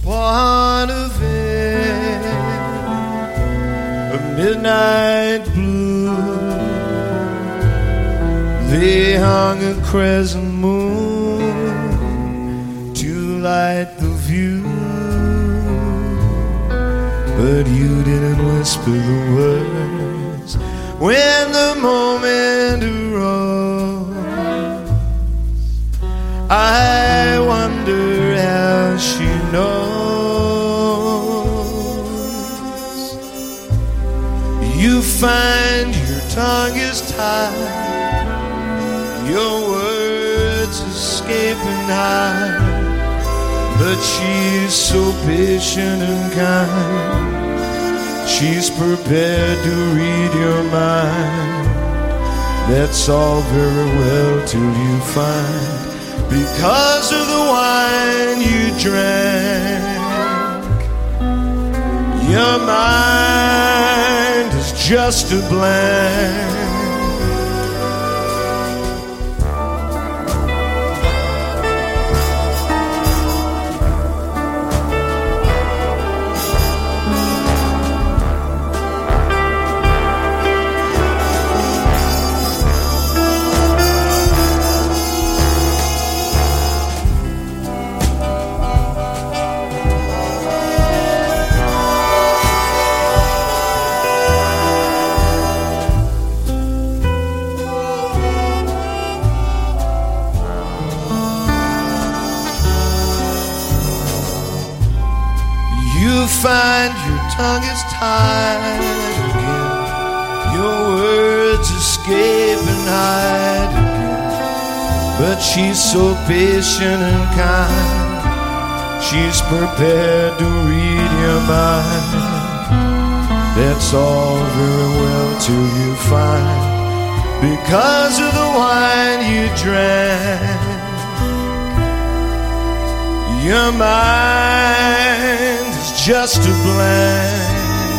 part of it, a midnight blue. They hung a crescent moon to light the view, but you didn't whisper the words when the moment arose. I wonder how she knows. You find your tongue is tied, your words escaping high, but she's so patient and kind. She's prepared to read your mind. That's all very well till you find, because of the wine you drank, your mind is just a blank. Find your tongue is tied again, your words escape and hide again, but she's so patient and kind. She's prepared to read your mind. That's all very well till you find, because of the wine you drank, your mind just a blank.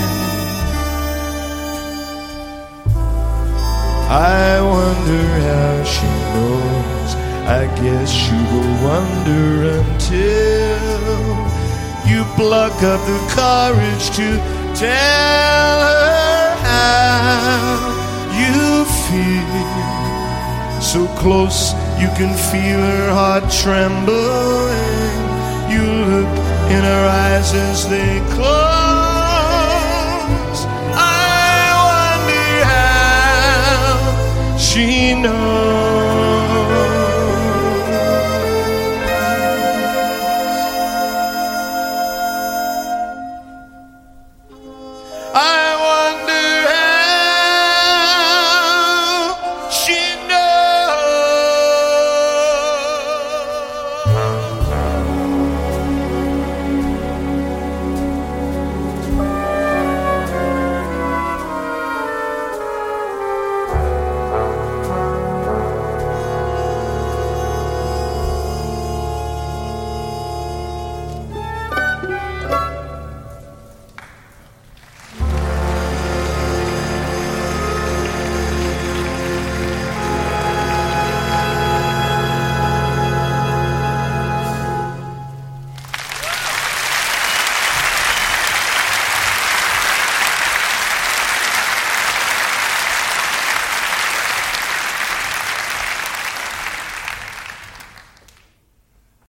I wonder how she knows. I guess she will wonder until you pluck up the courage to tell her how you feel. So close you can feel her heart trembling. You look in her eyes as they close. I wonder how she knows.